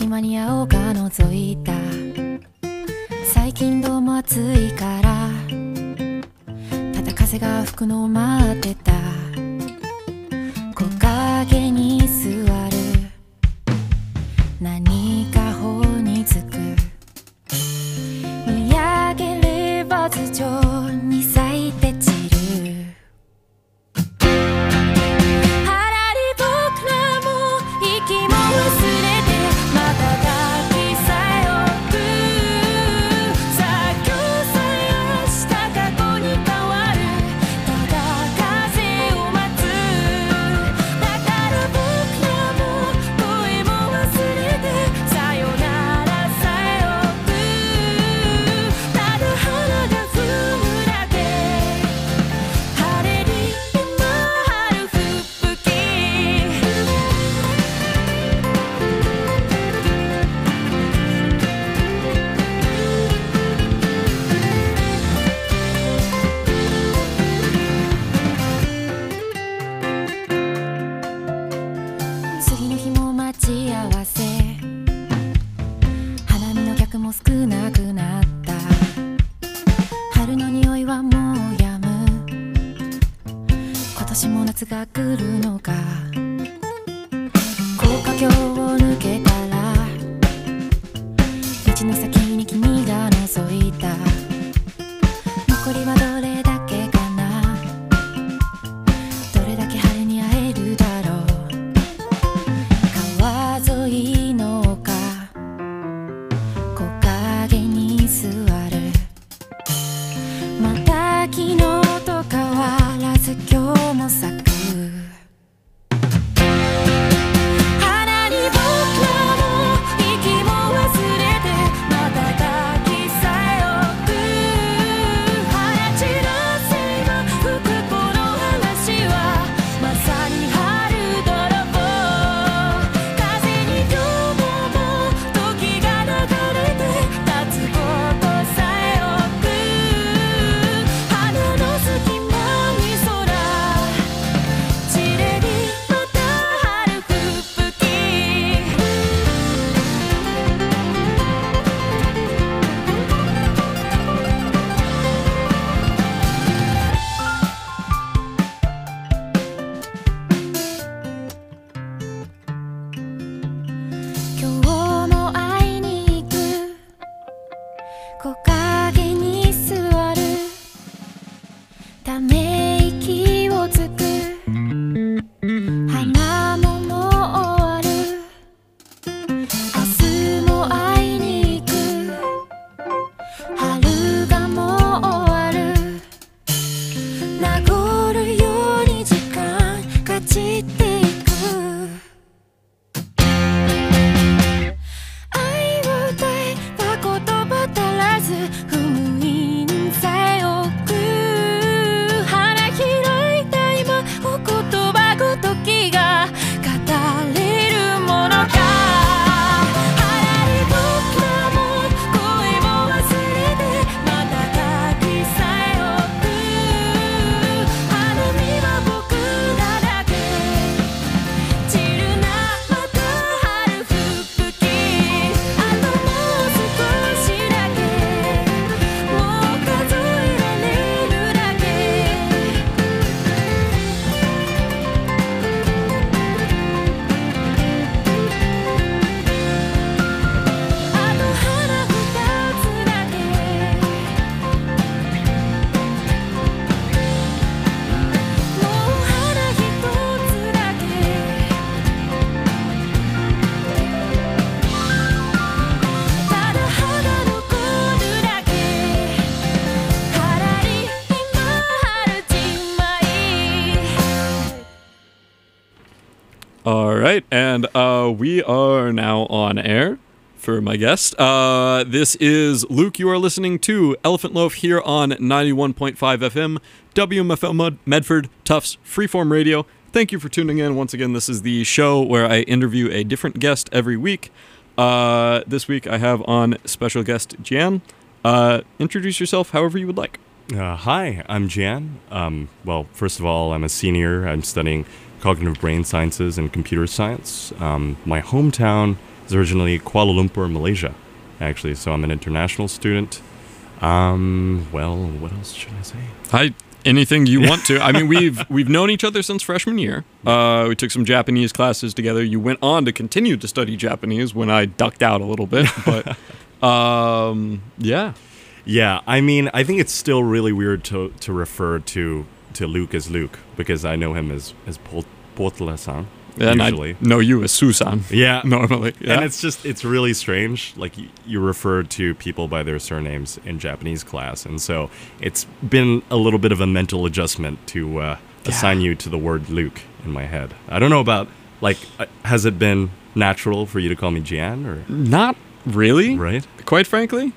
間に青が覗いた。最近どうも暑いからただ風が吹くのを待ってた。木陰に座る、何か頬につく。見上げれば頭上に咲いて散る。少なくなった。春の匂いはもうやむ。今年も夏が来るのか。高架橋を抜けたら道の先に君が覗いた。残りはどれだけかな。どれだけ春に会えるだろう。川沿いの丘、座る。また昨日と変わらず今日も咲く。花に僕らも息も忘れてまた抱きさえ置く。早散らせば吹くこの話はまさに春泥棒。風に今日も時が流れて立つ木陰に座る。ため息をつく。花ももう終わる。明日も会いに行く。春がもう終わる。名残るように時間が散っていく。愛を歌えば言葉足らず封印さえ置く。花開いた今お言葉ごときが語れるものか。花に僕らも声も忘れてまた抱きさえ置く。花見は僕らだけ散るなまた春吹雪。あともう少しだけもう数えられるだけ。あと花二つだけ。もう花一つだけ。ただ葉が残るだけ。からり今春じまい。 All right, and we are now on air for my guest. This is Luke. You are listening to Elephant Loaf here on 91.5 FM, WMFL Medford, Tufts, Freeform Radio. Thank you for tuning in. Once again, this is the show where I interview a different guest every week. This week I have on special guest Jan. Introduce yourself however you would like. Hi, I'm Jan. Well, first of all, I'm a senior. I'm studying cognitive brain sciences and computer science. My hometown is originally Kuala Lumpur, Malaysia, actually. So I'm an international student. Well, what else should I say? Anything you want to. I mean, we've known each other since freshman year. We took some Japanese classes together. You went on to continue to study Japanese when I ducked out a little bit, but yeah. Yeah, I mean, I think it's still really weird to refer to Luke as Luke, because I know him as Potla-san, And usually. I know you as Susan. Yeah. Normally. Yeah. And it's really strange. Like, you refer to people by their surnames in Japanese class. And so it's been a little bit of a mental adjustment to assign you to the word Luke in my head. I don't know about, like, has it been natural for you to call me Jian? Or Not really. Right? Quite frankly.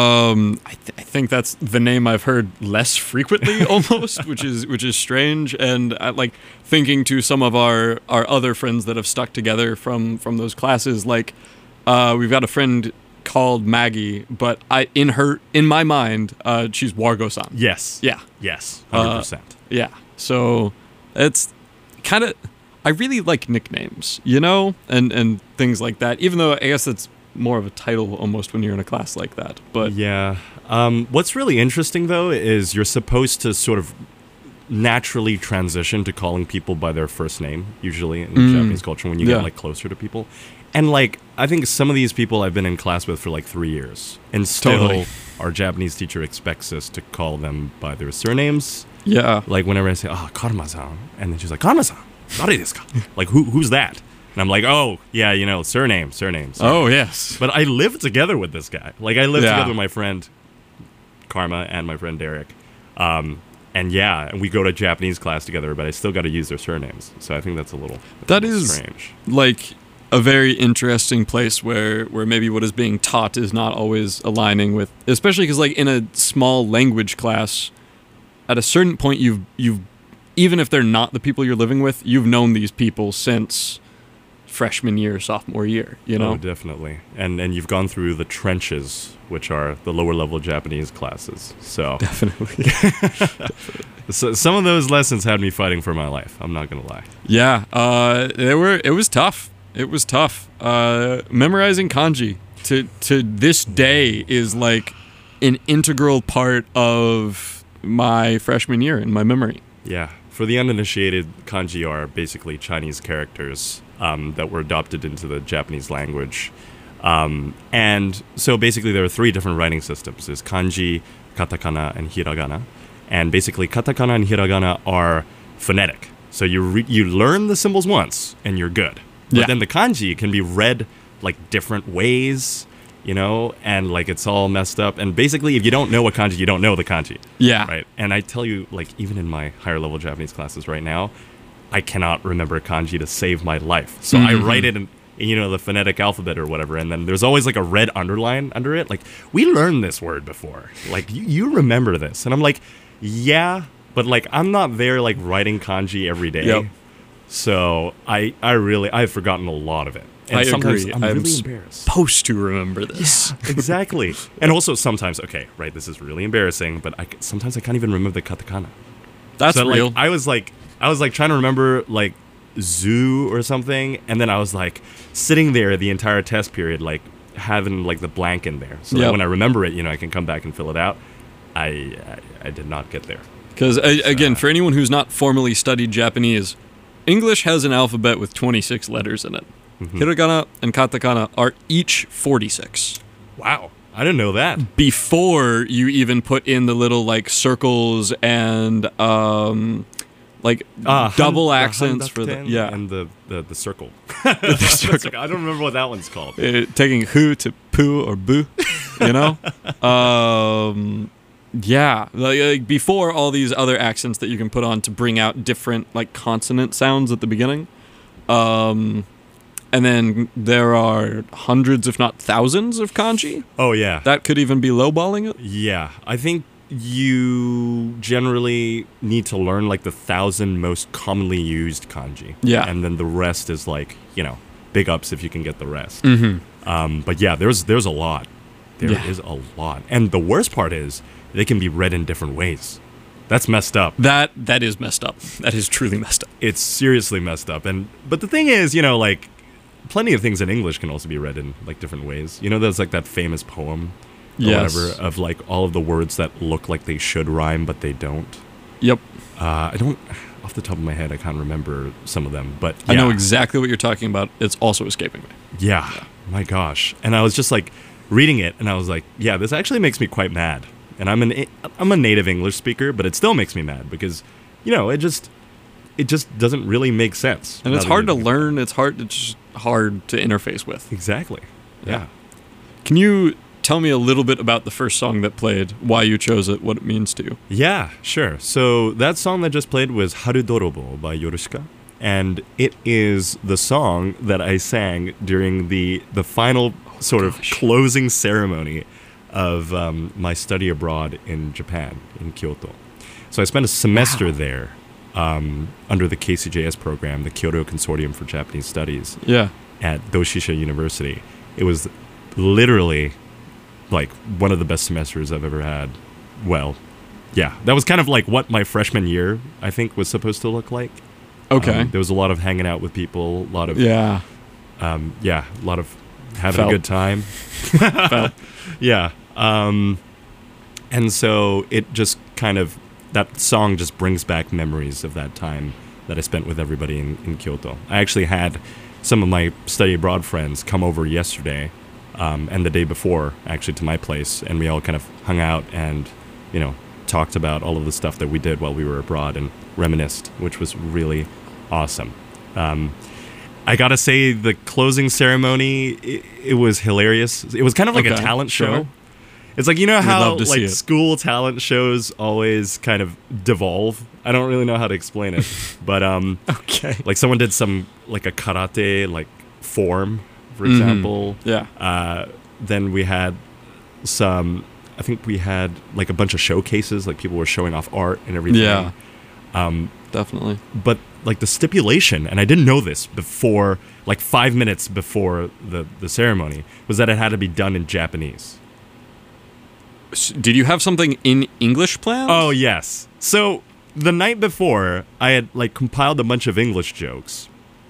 I think that's the name I've heard less frequently almost, which is strange. And I, like, thinking to some of our other friends that have stuck together from those classes, like we've got a friend called Maggie, but in my mind, she's Wargo-san. Yes. Yeah. Yes. 100%. Yeah. So it's kind of, I really like nicknames, you know, and things like that, even though I guess it's more of a title almost when you're in a class like that. But yeah. What's really interesting, though, is you're supposed to sort of naturally transition to calling people by their first name, usually in Japanese culture, when you get, like, closer to people. And, like, I think some of these people I've been in class with for, like, 3 years. And still, our Japanese teacher expects us to call them by their surnames. yeah. Like, whenever I say, Karma-san, and then she's like, Karma-san,誰ですか? Like, who's that? And I'm like, oh, yeah, you know, surname. Oh, yes. But I live together with this guy. Like, I live Yeah. together with my friend Karma and my friend Derek. And we go to Japanese class together, but I still got to use their surnames. So I think that's a little strange. Like a very interesting place where maybe what is being taught is not always aligning with, especially because, like, in a small language class, at a certain point, you've even if they're not the people you're living with, you've known these people since freshman year, sophomore year, you know? Oh, definitely. And you've gone through the trenches, which are the lower level Japanese classes. So Definitely. so some of those lessons had me fighting for my life. I'm not gonna lie. Yeah, it was tough. It was tough. Memorizing kanji to this day is like an integral part of my freshman year in my memory. Yeah. For the uninitiated, kanji are basically Chinese characters that were adopted into the Japanese language. And so basically there are 3 different writing systems. There's kanji, katakana, and hiragana. And basically katakana and hiragana are phonetic. So you learn the symbols once and you're good. But then the kanji can be read like different ways, you know, and like it's all messed up. And basically if you don't know a kanji, you don't know the kanji. Yeah. Right. And I tell you, like, even in my higher level Japanese classes right now, I cannot remember kanji to save my life. So I write it in, you know, the phonetic alphabet or whatever, and then there's always like a red underline under it. Like, we learned this word before. Like, you remember this. And I'm like, yeah, but like I'm not there like writing kanji every day. Yep. So I've forgotten a lot of it. And I sometimes agree. I'm I'm really embarrassed. supposed to remember this. Exactly. And also sometimes, okay, right, this is really embarrassing, but sometimes I can't even remember the katakana. That's So real. like I was like trying to remember like zoo or something, and then I was like sitting there the entire test period, like having like the blank in there. So that when I remember it, you know, I can come back and fill it out. I did not get there. Because, again, for anyone who's not formally studied Japanese, English has an alphabet with 26 letters in it. Hiragana and katakana are each 46. Wow. I didn't know that. Before you even put in the little, like, circles and, like, double accents for the... Yeah. And the circle. The circle. I don't remember what that one's called. Taking hu to pu or bu, you know? Yeah, like before all these other accents that you can put on to bring out different like consonant sounds at the beginning. And then there are hundreds, if not thousands, of kanji. Oh, yeah. That could even be lowballing it. Yeah. I think you generally need to learn like the 1,000 most commonly used kanji. Yeah. And then the rest is like, you know, big ups if you can get the rest. Mm-hmm. But yeah, there's a lot. There is a lot. And the worst part is they can be read in different ways. That's messed up. That is messed up. That is truly messed up. It's seriously messed up. But the thing is, you know, like plenty of things in English can also be read in like different ways. You know, there's like that famous poem or Yes. whatever of like all of the words that look like they should rhyme but they don't. Yep. I don't, off the top of my head, I can't remember some of them, but I know yeah. exactly what you're talking about. It's also escaping me. Yeah, my gosh. And I was just like reading it, and I was like, yeah, this actually makes me quite mad. And I'm a native English speaker, but it still makes me mad because, you know, it just doesn't really make sense. And it's now that hard to you- learn. It's just hard to interface with. Exactly. Yeah. Can you tell me a little bit about the first song that played, why you chose it, what it means to you? Yeah, sure. So that song that just played was Haru Dorobo by Yorushika. And it is the song that I sang during the final sort of closing ceremony of my study abroad in Japan, in Kyoto. So I spent a semester there under the KCJS program, the Kyoto Consortium for Japanese Studies, Yeah. at Doshisha University. It was literally like one of the best semesters I've ever had. Well, yeah, that was kind of like what my freshman year, I think, was supposed to look like. Okay. There was a lot of hanging out with people, a lot of Yeah. a lot of having Felt. a good time. Felt. Yeah. And so it just kind of, that song just brings back memories of that time that I spent with everybody in Kyoto. I actually had some of my study abroad friends come over yesterday and the day before, actually, to my place, and we all kind of hung out and, you know, talked about all of the stuff that we did while we were abroad and reminisced, which was really awesome. I gotta say, the closing ceremony, it was hilarious. It was kind of like a Okay, talent show. sure. It's like, you know how love to see like it. school talent shows always kind of devolve? I don't really know how to explain it. But Okay. like someone did some like a karate like form, for example. Yeah. Then we had I think we had like a bunch of showcases, like people were showing off art and everything. Yeah. Definitely. But like the stipulation, and I didn't know this before, like 5 minutes before the ceremony, was that it had to be done in Japanese. Did you have something in English planned? Oh, yes. So the night before, I had like compiled a bunch of English jokes.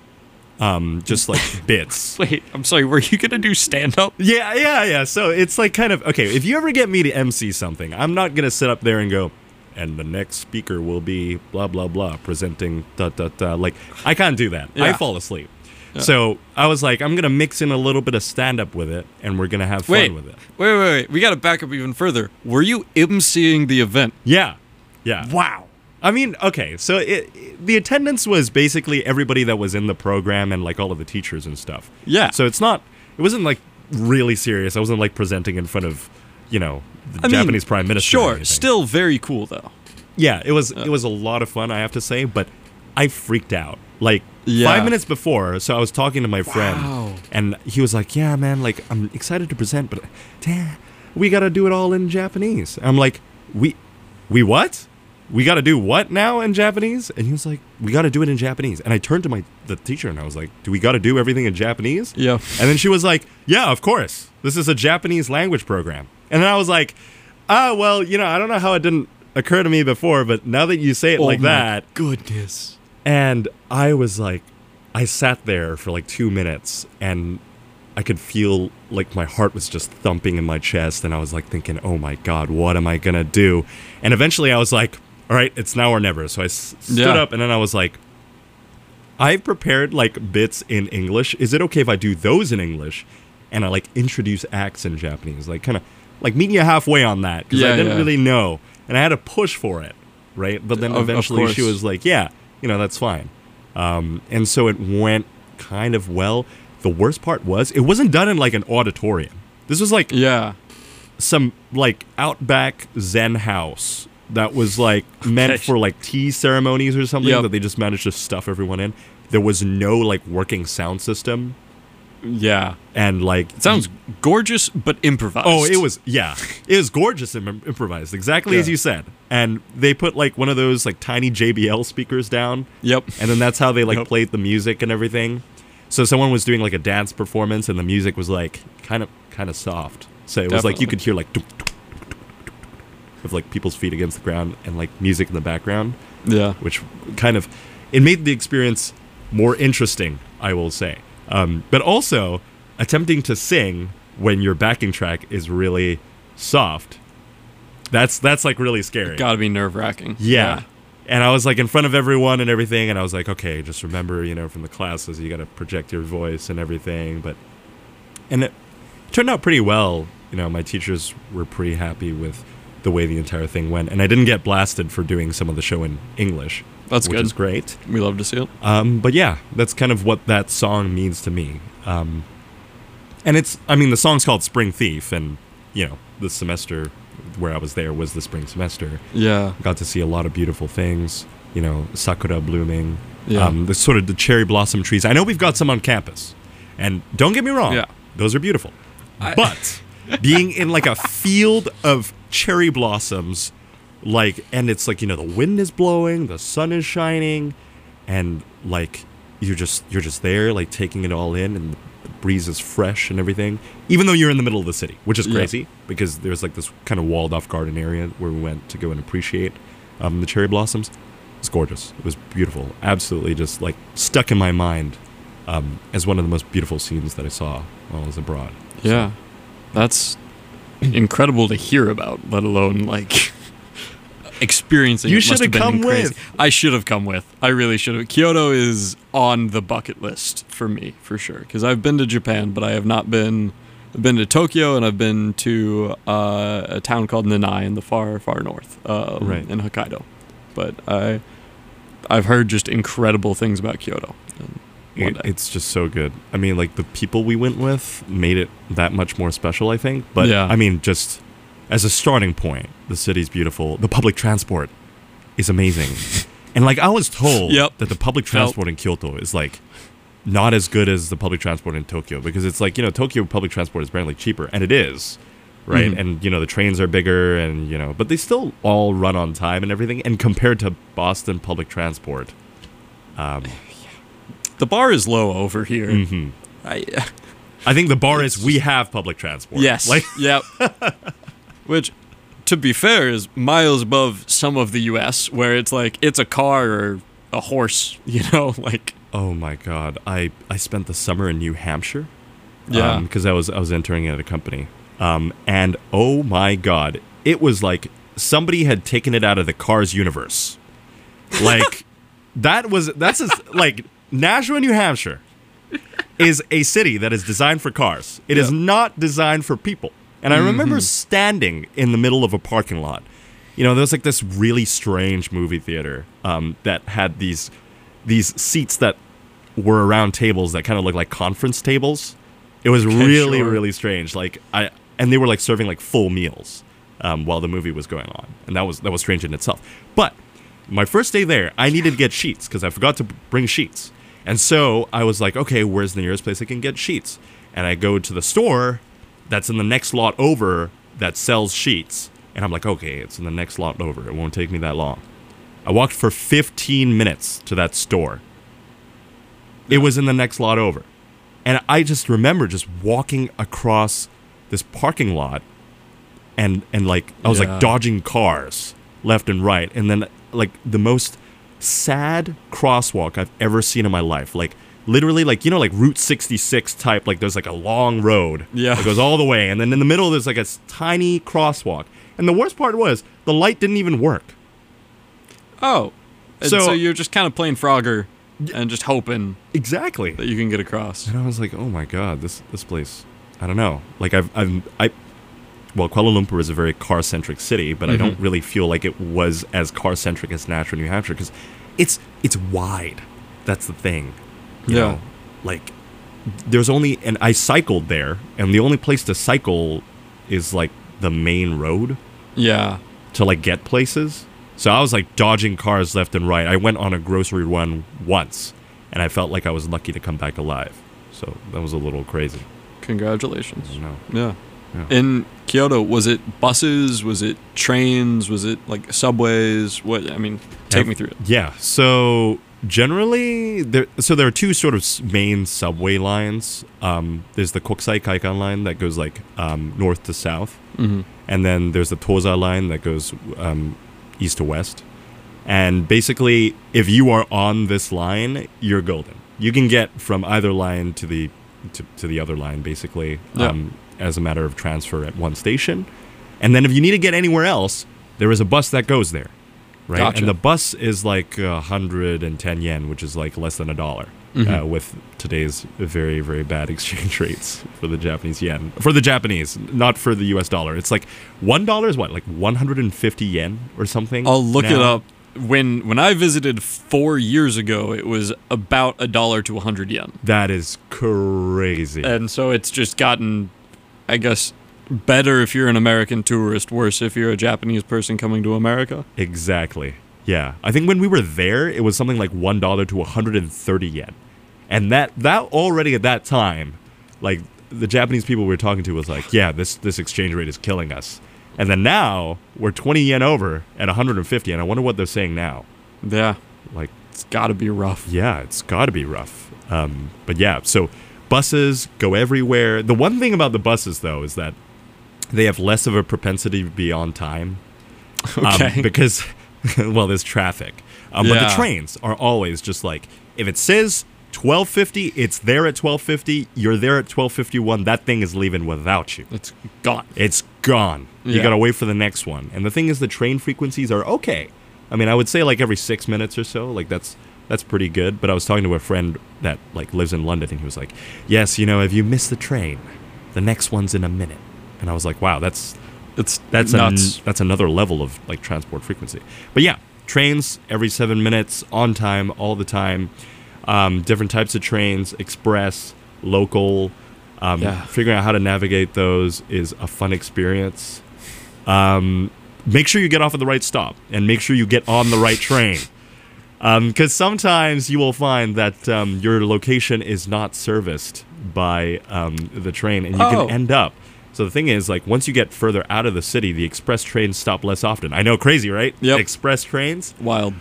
Just like bits. Wait, I'm sorry. Were you gonna do stand up? Yeah. So it's like kind of, okay, if you ever get me to MC something, I'm not going to sit up there and go, and the next speaker will be blah, blah, blah, presenting da, da, da. Like, I can't do that. I Yeah. fall asleep. So I was like, I'm going to mix in a little bit of stand-up with it, and we're going to have fun with it. Wait. We got to back up even further. Were you emceeing the event? Yeah. Wow. I mean, okay, so the attendance was basically everybody that was in the program and like all of the teachers and stuff. Yeah. So it wasn't like really serious. I wasn't like presenting in front of, you know, the I mean, Japanese Prime Minister. or Sure. anything. Still very cool though. Yeah, it was a lot of fun, I have to say, but I freaked out. Like Yeah. 5 minutes before, so I was talking to my Wow. friend, and he was like, "Yeah, man, like I'm excited to present, but damn, we got to do it all in Japanese." I'm like, "We what? We got to do what now in Japanese?" And he was like, "We got to do it in Japanese." And I turned to the teacher and I was like, "Do we got to do everything in Japanese?" Yeah. And then she was like, "Yeah, of course. This is a Japanese language program." And then I was like, well, you know, I don't know how it didn't occur to me before, but now that you say it like that, Goodness. and I was like, I sat there for like 2 minutes and I could feel like my heart was just thumping in my chest. And I was like thinking, oh my God, what am I going to do? And eventually I was like, all right, it's now or never. So I stood Yeah. up and then I was like, I've prepared like bits in English. Is it okay if I do those in English? And I like introduce acts in Japanese, like kind of like meeting you halfway on that. Because I didn't really know. And I had to push for it. Right. But then Of eventually she course. was like, yeah, you know, that's fine. And so it went kind of well. The worst part was it wasn't done in like an auditorium. This was like Yeah. some like outback Zen house that was like meant Okay. for like tea ceremonies or something Yep. that they just managed to stuff everyone in. There was no like working sound system Yeah. and like It sounds gorgeous, but improvised. Oh, it was gorgeous and improvised, exactly as Yeah. you said. And they put like one of those like tiny JBL speakers down. Yep. And then that's how they like Yep. played the music and everything. So someone was doing like a dance performance and the music was like kind of soft. So it was like you Definitely. could hear like dunk, dunk, dunk, dunk, dunk, with like people's feet against the ground and like music in the background, Yeah. which kind of it made the experience more interesting, I will say. But also, attempting to sing when your backing track is really soft, that's like really scary. Gotta be nerve-wracking. Yeah. And I was like in front of everyone and everything, and I was like, okay, just remember, from the classes, you got to project your voice and everything. And it turned out pretty well. My teachers were pretty happy with the way the entire thing went, and I didn't get blasted for doing some of the show in English. That's which good. is great. We love to see it. But yeah, that's kind of what that song means to me. And the song's called Spring Thief, and the semester where I was there was the spring semester. Yeah. Got to see a lot of beautiful things, sakura blooming, Yeah. the sort of the cherry blossom trees. I know we've got some on campus, and don't get me wrong, Yeah. those are beautiful. But being in like a field of cherry blossoms, and it's like, the wind is blowing, the sun is shining, and like you're just there, like taking it all in, and the breeze is fresh and everything, even though you're in the middle of the city, which is crazy because there's like this kind of walled off garden area where we went to go and appreciate the cherry blossoms. It's gorgeous. It was beautiful. Absolutely just like stuck in my mind as one of the most beautiful scenes that I saw while I was abroad. Yeah. That's incredible to hear about, let alone like experiencing. You it must should have come crazy. with. I should have come with. I really should have. Kyoto is on the bucket list for me, for sure. Because I've been to Japan, but I have not been. I've been to Tokyo, and I've been to a town called Nanai in the far, far north, Right. in Hokkaido. But I've heard just incredible things about Kyoto. One day. It's just so good. I mean, like the people we went with made it that much more special, I think. But Yeah. I mean, just as a starting point, the city's beautiful. The public transport is amazing. And like I was told Yep. that the public transport in Kyoto is like not as good as the public transport in Tokyo, because it's like, Tokyo public transport is apparently cheaper, and it is, right? Mhm. And the trains are bigger, and but they still all run on time and everything. And compared to Boston public transport, The bar is low over here. mhm. I think the bar is we have public transport. Yes. Like Yep. Which, to be fair, is miles above some of the U.S., where it's like it's a car or a horse. Like. oh my god, I spent the summer in New Hampshire. Yeah. Because I was interning at a company. And oh my god, it was like somebody had taken it out of the Cars universe. Like like Nashua, New Hampshire is a city that is designed for cars. It is Yeah. not designed for people. And I remember standing in the middle of a parking lot. There was like this really strange movie theater that had these seats that were around tables that kind of looked like conference tables. It was really, sure. really strange. And they were like serving like full meals while the movie was going on, and that was strange in itself. But my first day there, I needed to get sheets because I forgot to bring sheets, and so I was like, okay, where's the nearest place I can get sheets? And I go to the store that's in the next lot over that sells sheets, and I'm like, okay, it's in the next lot over. It won't take me that long. I walked for 15 minutes to that store. It was in the next lot over. And I just remember just walking across this parking lot and like I was Yeah. like dodging cars left and right, and then like the most sad crosswalk I've ever seen in my life. Like literally like like Route 66 type, like there's like a long road Yeah. that goes all the way, and then in the middle there's like a tiny crosswalk. And the worst part was the light didn't even work. Oh. And So- so you're just kind of playing Frogger and just hoping Exactly. that you can get across. And I was like, oh my god, this place, I don't know. Like well, Kuala Lumpur is a very car-centric city, but I don't really feel like it was as car-centric as Nashua, New Hampshire, because it's wide. That's the thing. You Yeah. know? Like, there's only, and I cycled there, and the only place to cycle is like the main road Yeah. to like get places. So I was like dodging cars left and right. I went on a grocery run once, and I felt like I was lucky to come back alive. So that was a little crazy. Congratulations. I don't know. Yeah. Yeah. In Kyoto, was it buses? Was it trains? Was it like subways? What? I mean, take me through it. Yeah. So generally, there are two sort of main subway lines. There's the Kokusai Kaikan line that goes like north to south, and then there's the Tosa line that goes east to west. And basically, if you are on this line, you're golden. You can get from either line to the other line, basically, Yeah. as a matter of transfer at one station. And then if you need to get anywhere else, there is a bus that goes there, right? Gotcha. And the bus is like 110 yen, which is like less than $1, Mhm. with today's very, very bad exchange rates for the Japanese yen. For the Japanese, not for the US dollar. It's like $1 is what, like 150 yen or something? I'll look it now? up. When I visited 4 years ago, it was about $1 to 100 yen. That is crazy. And so it's just gotten, I guess, better if you're an American tourist, worse if you're a Japanese person coming to America. Exactly. Yeah. I think when we were there, it was something like $1 to 130 yen. And that already at that time, like the Japanese people we were talking to was like, yeah, this exchange rate is killing us. And then now we're 20 yen over at 150, and I wonder what they're saying now. Yeah, Like, it's got to be rough. yeah, it's got to be rough. But yeah, so buses go everywhere. The one thing about the buses, though, is that they have less of a propensity to be on time. Okay. Because, well, there's traffic. But the Yeah. trains are always just like, if it says 12:50, it's there at 12:50, you're there at 12:51, that thing is leaving without you. It's gone. It's gone. You Yeah. gotta wait for the next one. And the thing is, the train frequencies are okay. I mean, I would say like every 6 minutes or so. Like that's pretty good. But I was talking to a friend that like lives in London, and he was like, "Yes, you know, if you miss the train, the next one's in a minute." And I was like, "Wow, that's It's nuts. nuts. That's another level of like transport frequency." But yeah, trains every 7 minutes, on time, all the time. Different types of trains, express, local. Yeah. Figuring out how to navigate those is a fun experience. Make sure you get off at the right stop, and make sure you get on the right train. Because sometimes you will find that your location is not serviced by the train, and you Oh. can end up. So the thing is, like, once you get further out of the city, the express trains stop less often. I know, crazy, right? Yep. Express trains. Wild.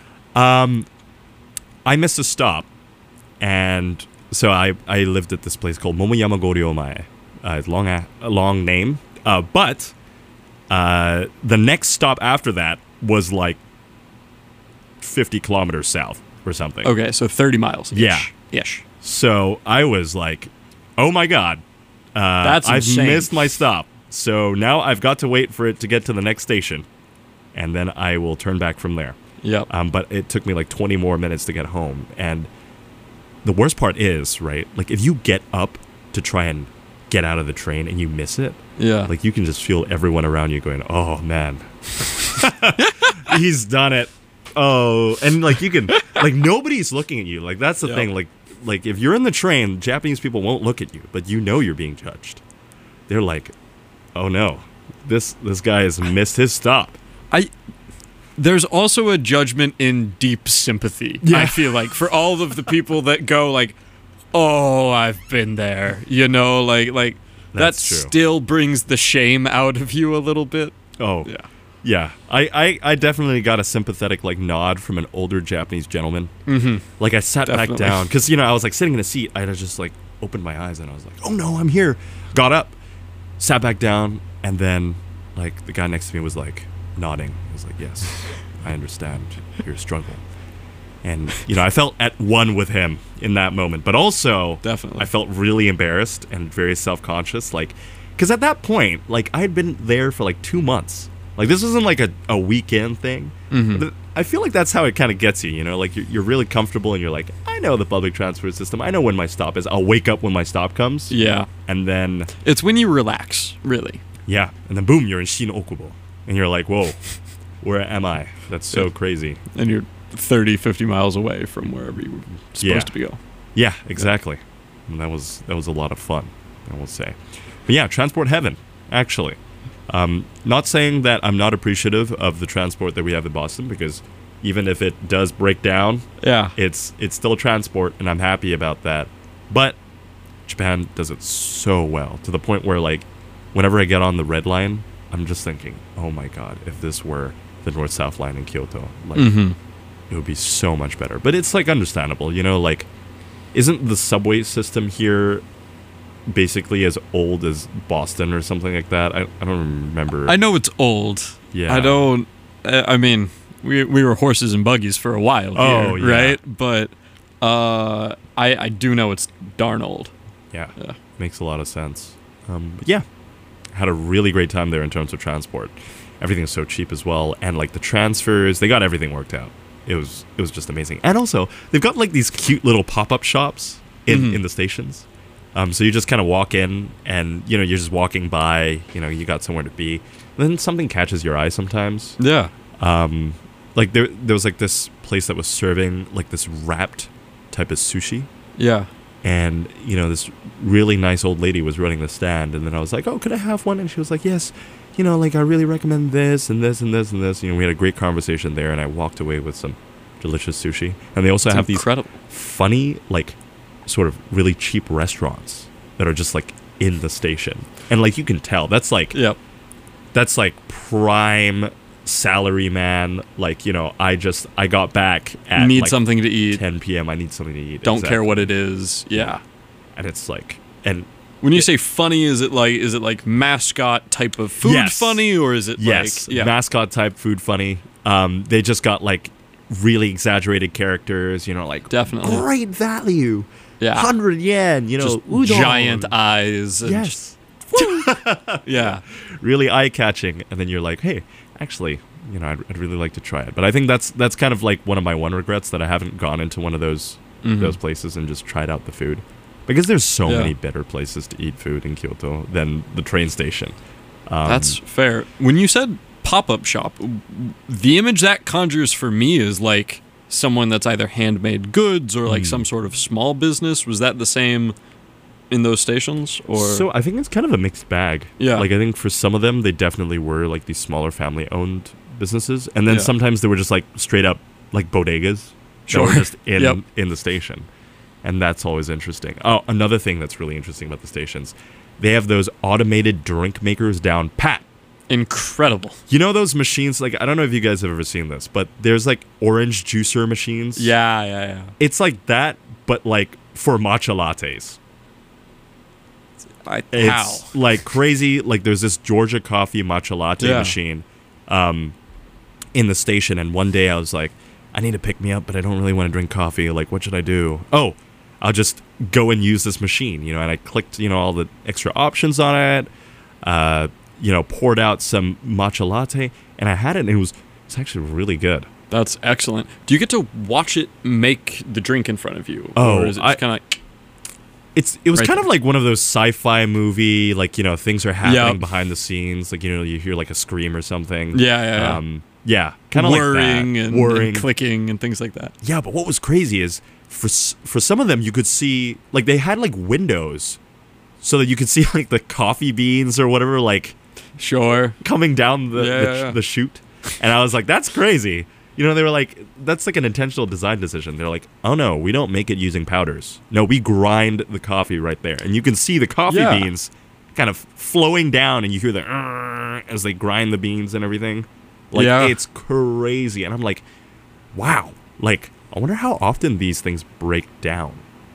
I missed a stop, and so I lived at this place called Momoyama Goryomae. It's a long name, but the next stop after that was like 50 kilometers south or something. Okay, so 30 miles. Yeah. Ish. So I was like, oh my God, That's I've insane. missed my stop. So now I've got to wait for it to get to the next station, and then I will turn back from there. Yep. But it took me like 20 more minutes to get home. And the worst part is, right, like if you get up to try and get out of the train and you miss it, Yeah. like you can just feel everyone around you going, oh man, he's done it. Oh, and like you can, like nobody's looking at you. Like that's the Yep. thing. Like if you're in the train, Japanese people won't look at you, but you know you're being judged. They're like, oh no, this guy has missed his stop. There's also a judgment in deep sympathy. Yeah. I feel like for all of the people that go like, "Oh, I've been there," you know, like that That's true. still brings the shame out of you a little bit. Oh, Yeah. yeah. I definitely got a sympathetic like nod from an older Japanese gentleman. Mm-hmm. Like I sat Definitely. back down because I was like sitting in a seat. I just like opened my eyes and I was like, oh no, I'm here. Got up, sat back down, and then like the guy next to me was like nodding. He was like, yes, I understand your struggle. And I felt at one with him in that moment, but also Definitely. I felt really embarrassed and very self-conscious, like because at that point, like I had been there for like 2 months. Like this wasn't like a weekend thing. Mhm. But I feel like that's how it kind of gets you, like you're really comfortable and you're like, I know the public transport system. I know when my stop is. I'll wake up when my stop comes. Yeah. And then, It's when you relax, really. yeah. And then boom, you're in Shin Okubo. And you're like, whoa, where am I? That's so Yeah. crazy. And you're 30, 50 miles away from wherever you were supposed Yeah. to go. Yeah, exactly. And that was a lot of fun, I will say. But yeah, transport heaven, actually. Not saying that I'm not appreciative of the transport that we have in Boston, because even if it does break down, Yeah. it's still transport, and I'm happy about that. But Japan does it so well, to the point where like whenever I get on the red line, I'm just thinking, oh my god, if this were the north-south line in Kyoto, like Mm-hmm. it would be so much better. But it's like understandable, like isn't the subway system here basically as old as Boston or something like that? I don't remember. I know it's old. Yeah. I don't. I mean, we were horses and buggies for a while. Oh, here, yeah. right. But I do know it's darn old. Yeah, Yeah. makes a lot of sense. But yeah, had a really great time there in terms of transport. Everything's so cheap as well, and like the transfers, they got everything worked out. It was just amazing. And also, they've got like these cute little pop-up shops in the stations. So you just kind of walk in, and you're just walking by. You got somewhere to be. Then something catches your eye sometimes. Yeah. Like there was like this place that was serving like this wrapped type of sushi. Yeah. And, this really nice old lady was running the stand. And then I was like, oh, could I have one? And she was like, yes. Like I really recommend this and this and this and this. We had a great conversation there. And I walked away with some delicious sushi. And they also It's have incredible. these funny, like, sort of really cheap restaurants that are just, like, in the station. And, like, you can tell. That's, like, Yep. prime salary man. Like, I got back at Need like, something to eat. 10 p.m. I need something to eat. Don't care Exactly. what it is. Yeah. And it's like, and When you say funny, is it like mascot type of food Yes. funny, or is it yes, like mascot type food funny. They just got like really exaggerated characters, like Definitely. great value. Yeah. 100 yen, just udon. giant eyes? And Yes. yeah. Really eye catching. And then you're like, hey, actually, I'd really like to try it. But I think that's kind of like one of my regrets that I haven't gone into one of those places and just tried out the food. Because there's so Yeah. many better places to eat food in Kyoto than the train station. That's fair. When you said pop-up shop, the image that conjures for me is like someone that's either handmade goods or like some sort of small business. Was that the same in those stations? Or So I think it's kind of a mixed bag. Yeah. Like I think for some of them, they definitely were like these smaller family-owned businesses. And then Yeah. sometimes they were just like straight up like bodegas. Sure. That were just in, Yep. in the station. And that's always interesting. Oh, another thing that's really interesting about the stations, they have those automated drink makers down pat. incredible. You know those machines, like, I don't know if you guys have ever seen this, but there's like orange juicer machines. Yeah. It's like that, but like for matcha lattes. How? It's like crazy. Like there's this Georgia Coffee matcha latte Yeah. machine in the station. And one day I was like, I need to pick me up, but I don't really want to drink coffee. Like, what should I do? Oh, I'll just go and use this machine, and I clicked, all the extra options on it, poured out some matcha latte, and I had it, and it's actually really good. That's excellent. Do you get to watch it make the drink in front of you? Oh, or is it just kind of like, It was Right kind of there. like one of those sci-fi movie, like, things are happening Yep. behind the scenes. Like, you hear like a scream or something. Yeah. Yeah, kind of like whirring that. and clicking and things like that? Yeah, but what was crazy is for some of them you could see like they had like windows so that you could see like the coffee beans or whatever like Sure. coming down Yeah. the chute. And I was like, that's crazy. They were like, that's like an intentional design decision. They're like, oh no, we don't make it using powders. No, we grind the coffee right there. And you can see the coffee Yeah. beans kind of flowing down and you hear the as they grind the beans and everything. Like, Yeah. it's crazy. And I'm like, wow. Like, I wonder how often these things break down.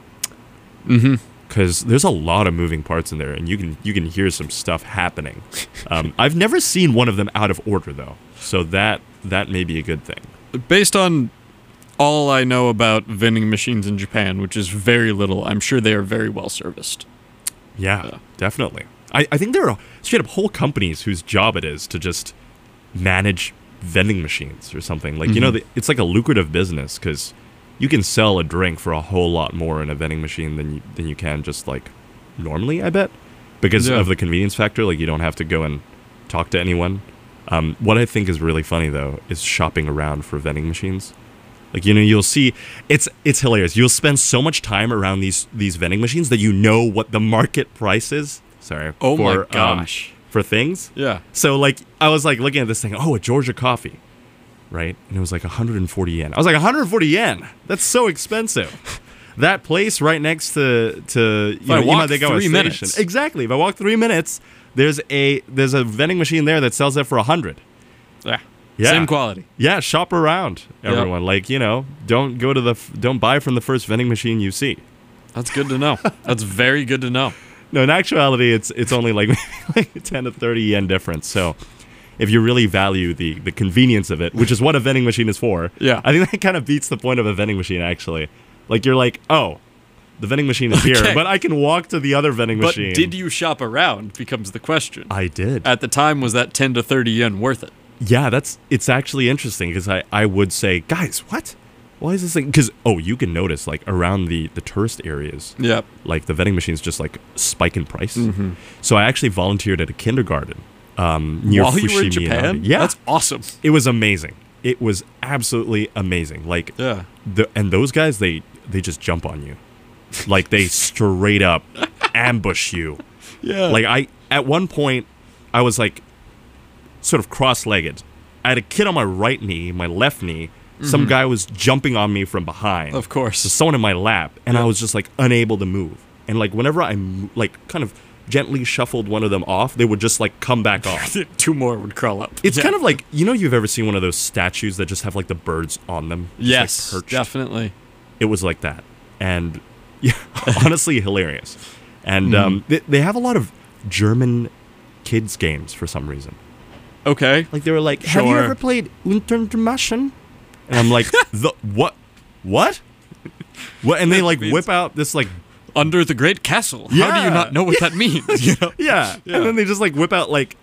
Mm-hmm. Because there's a lot of moving parts in there, and you can hear some stuff happening. I've never seen one of them out of order, though. So that may be a good thing. Based on all I know about vending machines in Japan, which is very little, I'm sure they are very well serviced. Yeah, definitely. I think there are straight up whole companies whose job it is to just manage vending machines or something. Like, it's like a lucrative business because you can sell a drink for a whole lot more in a vending machine than you can just like normally, I bet. Because Yeah. of the convenience factor, like you don't have to go and talk to anyone. What I think is really funny though is shopping around for vending machines. Like, you'll see it's hilarious. You'll spend so much time around these vending machines that you know what the market price is. Sorry. Oh my for, gosh. For things. Yeah. So like I was like looking at this thing, oh, a Georgia coffee. Right? And it was like 140 yen. I was like, 140 yen? That's so expensive. That place right next to I walk Imadegawa 3 Station. minutes. Exactly. If I walk 3 minutes, there's a vending machine there that sells it for 100. Yeah. Yeah. Same quality. Yeah, shop around, everyone. Like, don't go to don't buy from the first vending machine you see. That's good to know. That's very good to know. No, in actuality, it's only like 10 to 30 yen difference. So if you really value the convenience of it, which is what a vending machine is for, Yeah. I think that kind of beats the point of a vending machine, actually. Like, you're like, oh, The vending machine is here, Okay. but I can walk to the other vending But machine. did you shop around becomes the question. I did. At the time, was that 10 to 30 yen worth it? Yeah, it's actually interesting because I would say, guys, what? Why is this thing? Because, you can notice, like, around the tourist areas, Yep. like, the vending machines just, like, spike in price. So I actually volunteered at a kindergarten near While you were in Fushimi Japan? Inari. Yeah. That's awesome. It was amazing. It was absolutely amazing. Like, Yeah. and those guys, they just jump on you. Like, they straight up ambush you. Yeah. Like, at one point, I was, like, sort of cross-legged. I had a kid on my right knee, my left knee. Some guy was jumping on me from behind. Of course. So someone in my lap, and I Yeah. was just, like, unable to move. And, like, whenever I, kind of gently shuffled one of them off, they would just, like, come back off. 2 more would crawl up. It's Yeah. kind of like, you've ever seen one of those statues that just have, like, the birds on them? Just, Yes, like, perched? definitely. It was like that. And, yeah, honestly, hilarious. And they have a lot of German kids games for some reason. Okay. Like, they were like, have you Sure. ever played Untermaschen? And I'm like, what? What? What? And they, like, means- whip out this, like, Under the Great Castle. How do Yeah. you not know what that means? You know? yeah. Yeah. And then they just, like, whip out, like,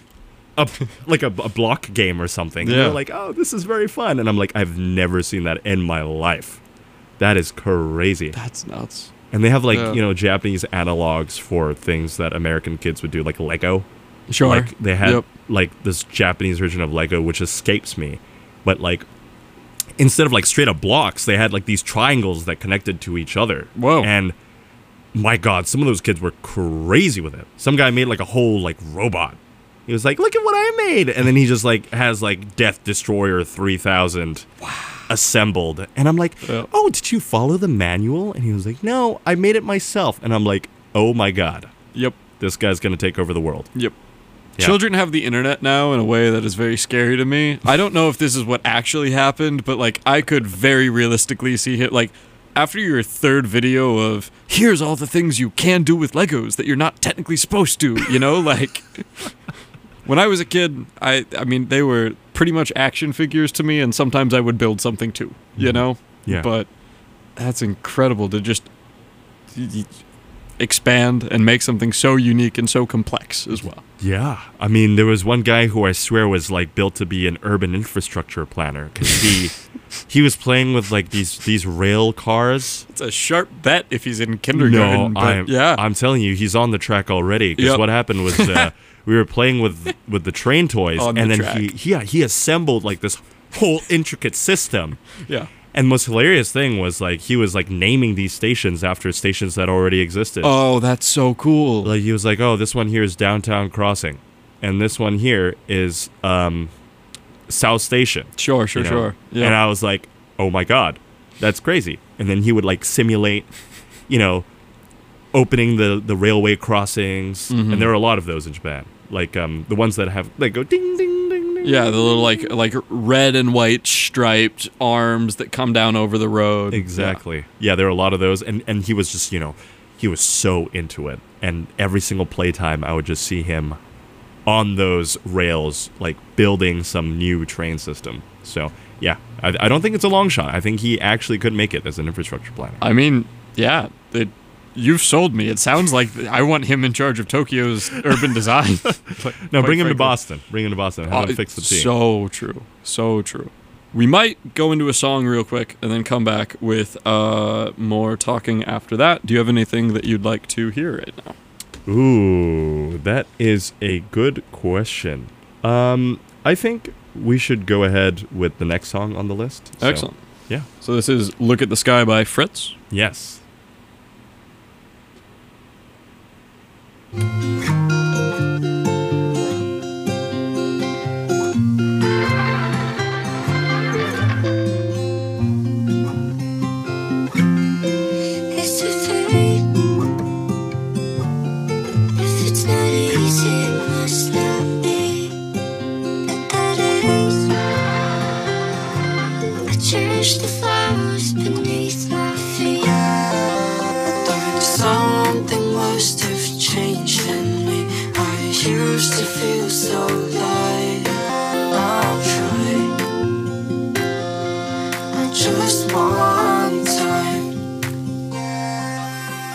a block game or something. And Yeah. they're like, oh, this is very fun. And I'm like, I've never seen that in my life. That is crazy. That's nuts. And they have, like, Yeah. Japanese analogs for things that American kids would do, like Lego. Sure. Like, they had, Yep. like, this Japanese version of Lego, which escapes me. But, like, instead of, like, straight up blocks, they had, like, these triangles that connected to each other. Whoa. And, my God, some of those kids were crazy with it. Some guy made, like, a whole, like, robot. He was like, look at what I made. And then he just, like, has, like, Death Destroyer 3000 assembled. And I'm like, Yeah. oh, did you follow the manual? And he was like, no, I made it myself. And I'm like, oh, my God. Yep. This guy's going to take over the world. Yep. Yeah. Children have the internet now in a way that is very scary to me. I don't know if this is what actually happened, but like I could very realistically see it. Like after your third video of here's all the things you can do with Legos that you're not technically supposed to, you know, like when I was a kid, I mean they were pretty much action figures to me, and sometimes I would build something too, you know. Yeah. But that's incredible to just expand and make something so unique and so complex as well. Yeah. I mean, there was one guy who I swear was, like, built to be an urban infrastructure planner because he was playing with, like, these rail cars. It's a sharp bet if he's in kindergarten. but I'm telling you, he's on the track already. Because Yep. what happened was we were playing with the train toys, On and the then track. he assembled, like, this whole intricate system. yeah. And the most hilarious thing was, like, he was, like, naming these stations after stations that already existed. Oh, that's so cool. Like, he was like, oh, this one here is Downtown Crossing, and this one here is South Station. Sure. you know? Sure. Yeah. And I was like, oh my God, that's crazy. And then he would, like, simulate, opening the railway crossings. Mm-hmm. And there are a lot of those in Japan. Like, the ones that have, like, go ding, ding, ding, ding. Yeah, the little like red and white striped arms that come down over the road. Exactly. Yeah, there are a lot of those. And he was just, he was so into it. And every single playtime, I would just see him on those rails, like, building some new train system. So, yeah, I don't think it's a long shot. I think he actually could make it as an infrastructure planner. I mean, yeah, you've sold me. It sounds like I want him in charge of Tokyo's urban design. No, bring him to Boston. Bring him to Boston. Have him fix the team. So true. So true. We might go into a song real quick and then come back with more talking after that. Do you have anything that you'd like to hear right now? Ooh, that is a good question. I think we should go ahead with the next song on the list. So, Excellent. yeah. So this is Look at the Sky by Fritz. Yes. It's a fate. If it's not easy, it must not be. But that is. I cherish the flowers beneath my feet. Something must have changed in me. I used to feel so light. I'll try. I just one time.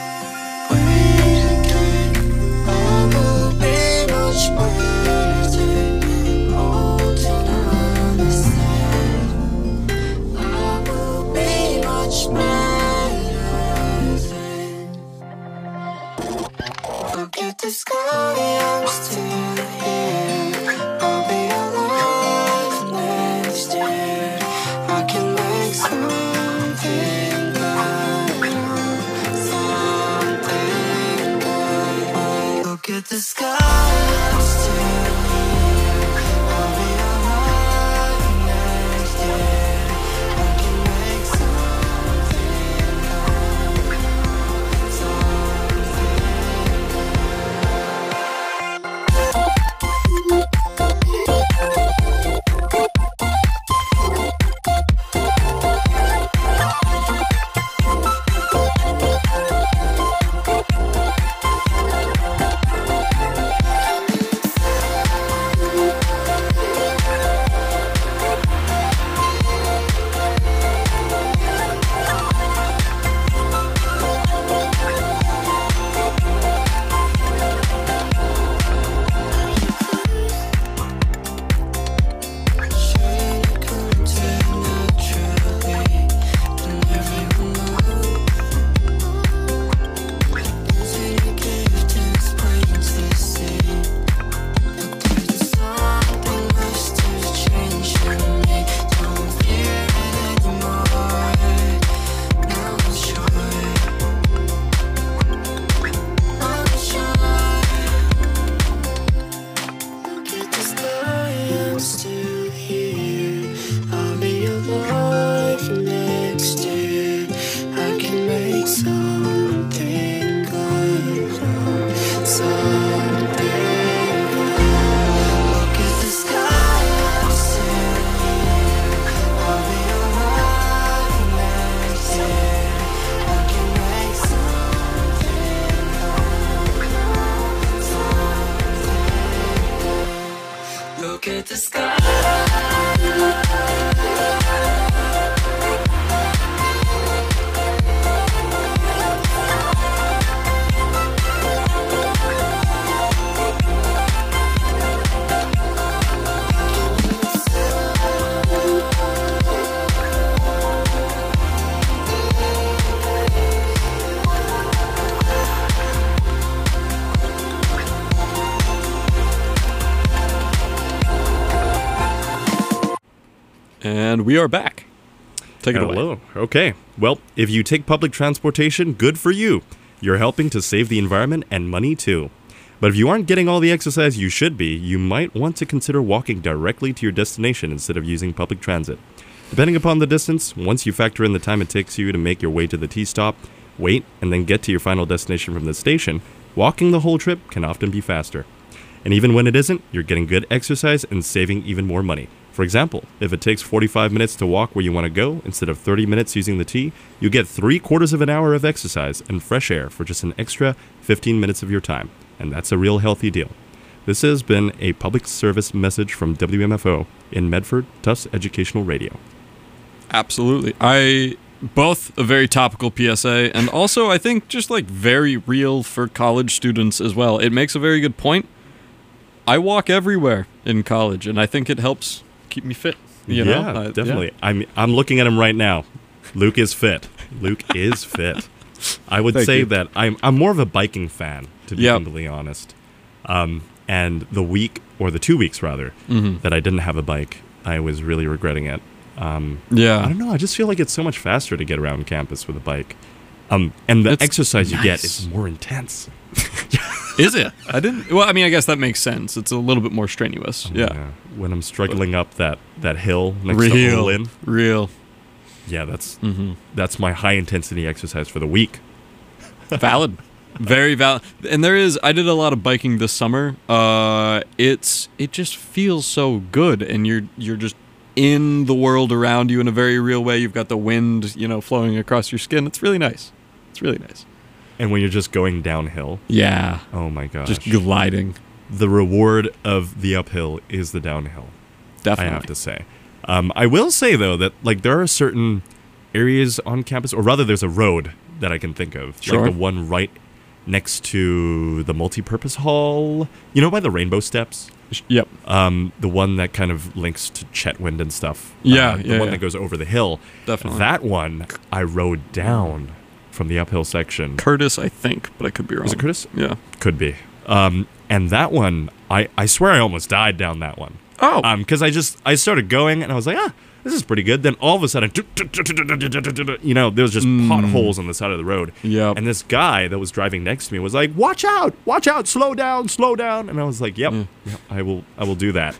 Look at the sky, I'm still here. I'll be alive next year. I can make something good. Something good. Look at the sky, I'm still here. I'll be alive next year. I can make something good. Look at the sky. And we are back. Take it away. Hello. Okay. Well, if you take public transportation, good for you. You're helping to save the environment and money too. But if you aren't getting all the exercise you should be, you might want to consider walking directly to your destination instead of using public transit. Depending upon the distance, once you factor in the time it takes you to make your way to the T-stop, wait, and then get to your final destination from the station, walking the whole trip can often be faster. And even when it isn't, you're getting good exercise and saving even more money. For example, if it takes 45 minutes to walk where you want to go, instead of 30 minutes using the T, you get 3/4 of an hour of exercise and fresh air for just an extra 15 minutes of your time. And that's a real healthy deal. This has been a public service message from WMFO in Medford, Tufts Educational Radio. Absolutely. Both a very topical PSA, and also I think just like very real for college students as well. It makes a very good point. I walk everywhere in college, and I think it helps keep me fit. You know? Definitely. Yeah. I'm looking at him right now. Luke is fit. Luke is fit. I would say that I'm more of a biking fan, to be completely honest. And the week, or the 2 weeks rather, that I didn't have a bike, I was really regretting it. I don't know. I just feel like it's so much faster to get around campus with a bike. And the exercise you get is more intense. Is it? Well, I mean, I guess that makes sense. It's a little bit more strenuous. Yeah. When I'm struggling up that hill next to Olin. Real. Yeah, that's my high intensity exercise for the week. Valid. Very valid. And I did a lot of biking this summer. It just feels so good, and you're just in the world around you in a very real way. You've got the wind, flowing across your skin. It's really nice. It's really nice. And when you're just going downhill. Yeah. Oh my gosh. Just gliding. The reward of the uphill is the downhill. Definitely. I have to say. I will say, though, that there are certain areas on campus, or rather there's a road that I can think of. Sure. Like the one right next to the multipurpose hall. You know, by the Rainbow Steps? Yep. The one that kind of links to Chetwynd and stuff. The one that goes over the hill. Definitely. That one I rode down from the uphill section. Curtis, I think, but I could be wrong. Was it Curtis? Yeah. Could be. And that one, I swear I almost died down that one. Oh. Because I started going and I was like, this is pretty good. Then all of a sudden, there was just potholes on the side of the road. Yep. And this guy that was driving next to me was like, watch out, slow down. And I was like, yep, I will do that.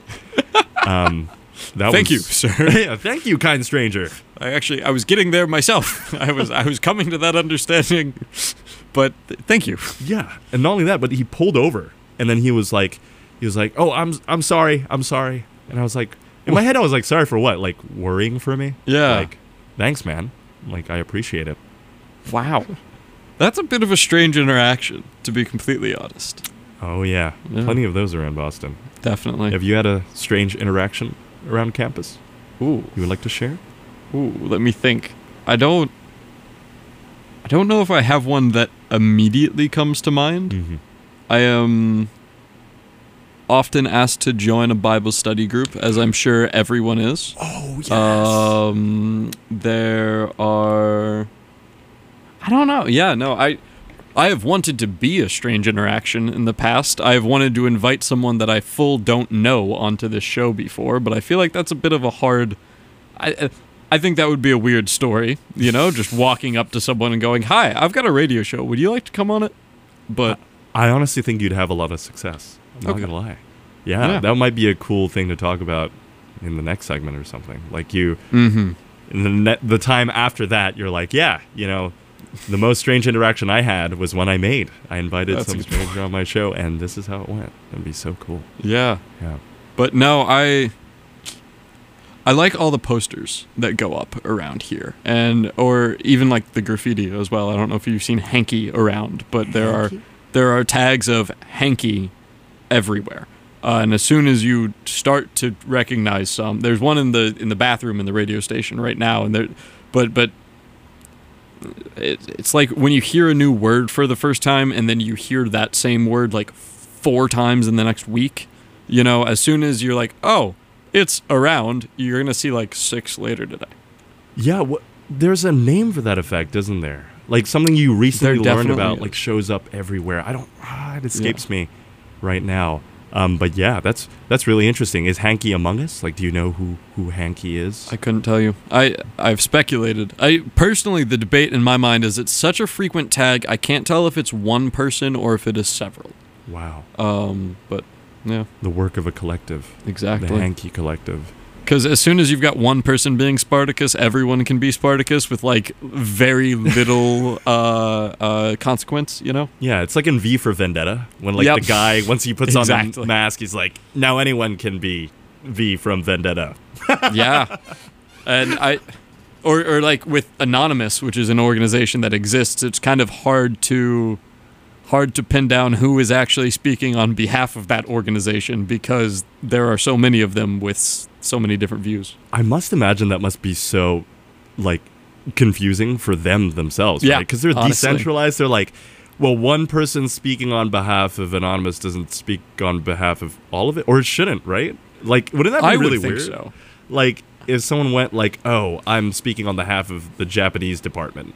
Thank you, sir. Yeah, thank you, kind stranger. I was getting there myself. I was coming to that understanding, but thank you. Yeah, and not only that, but he pulled over, and then he was like, oh, I'm sorry, and I was like, in my head, I was like, sorry for what? Like worrying for me? Yeah. Like, thanks, man. Like, I appreciate it. Wow, that's a bit of a strange interaction, to be completely honest. Oh yeah, plenty of those around Boston. Definitely. Have you had a strange interaction around campus Ooh. you would like to share? Ooh, let me think. I don't know if I have one that immediately comes to mind. Mm-hmm. I am often asked to join a Bible study group, as I'm sure everyone is. Oh, yes. There are... I don't know. Yeah, no, I have wanted to be a strange interaction in the past. I have wanted to invite someone that I don't know onto this show before, but I feel like that's a bit of a hard... I think that would be a weird story, just walking up to someone and going, "Hi, I've got a radio show. Would you like to come on it?" But I honestly think you'd have a lot of success. I'm not gonna lie. Yeah, that might be a cool thing to talk about in the next segment or something. Like you, in the time after that, you're like, the most strange interaction I had was when I invited some stranger on my show, and this is how it went. That'd be so cool. Yeah. Yeah. But no, I like all the posters that go up around here, or even like the graffiti as well. I don't know if you've seen Hanky around, but there are tags of Hanky everywhere. And as soon as you start to recognize some, there's one in the bathroom in the radio station right now, and but it's like when you hear a new word for the first time, and then you hear that same word like 4 times in the next week. As soon as you're like, oh, it's around, you're gonna see like 6 later today. Yeah, there's a name for that effect, isn't there? Like something you recently learned about, is. like shows up everywhere. It escapes me right now. But yeah, that's really interesting. Is Hanky among us? Like, do you know who Hanky is? I couldn't tell you. I've speculated. Personally, the debate in my mind is it's such a frequent tag, I can't tell if it's one person or if it is several. Wow. But yeah, the work of a collective. Exactly. The Hanky collective. Because as soon as you've got one person being Spartacus, everyone can be Spartacus with like very little consequence, Yeah, it's like in V for Vendetta when the guy, once he puts on the mask, he's like, now anyone can be V from Vendetta. Yeah, and or like with Anonymous, which is an organization that exists, it's kind of hard to pin down who is actually speaking on behalf of that organization because there are so many of them with so many different views. I must imagine that must be so, like, confusing for them themselves, yeah, right? Because they're decentralized. They're like, well, one person speaking on behalf of Anonymous doesn't speak on behalf of all of it, or it shouldn't, right? Like, wouldn't that be really weird? I would think so. Like, if someone went like, oh, I'm speaking on behalf of the Japanese department.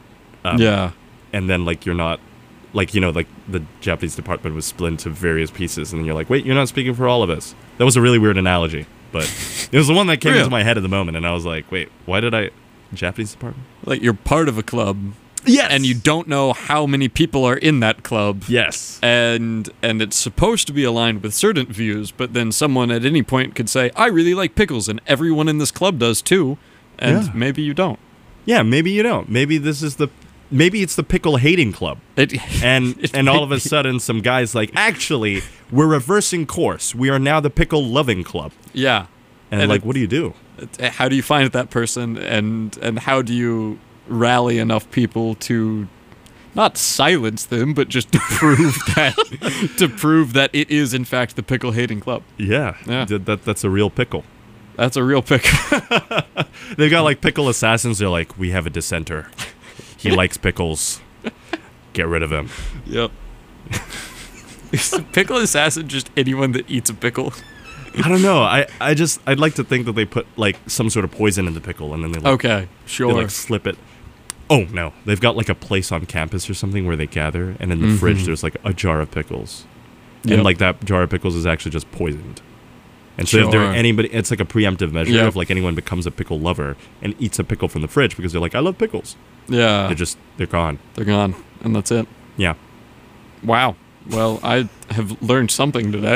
And then, like, you're not... like the Japanese department was split into various pieces, and then you're like, wait, you're not speaking for all of us. That was a really weird analogy, but it was the one that came into my head at the moment, and I was like, wait, why did Japanese department? Like, you're part of a club. Yes. And you don't know how many people are in that club. Yes. And it's supposed to be aligned with certain views, but then someone at any point could say, I really like pickles, and everyone in this club does too, and maybe you don't. Yeah, maybe you don't. Maybe it's the pickle hating club. And all of a sudden some guy's like, actually, we're reversing course. We are now the pickle loving club. Yeah. And like, what do you do? How do you find that person, and how do you rally enough people to not silence them, but just to prove that it is in fact the pickle hating club? Yeah. That's a real pickle. That's a real pickle. They've got like pickle assassins. They're like, we have a dissenter. He likes pickles. Get rid of him. Yep. Is a pickle assassin just anyone that eats a pickle? I don't know. I'd like to think that they put like some sort of poison in the pickle, and then they like, okay, sure, they like slip it Oh no, they've got like a place on campus or something where they gather, and in the fridge there's like a jar of pickles, Yep. and like that jar of pickles is actually just poisoned. And so if there Sure. anybody, it's like a preemptive measure Yep. if like anyone becomes a pickle lover and eats a pickle from the fridge because they're like, I love pickles. Yeah. They're gone. They're gone, and that's it. Yeah. Wow. Well, I have learned something today.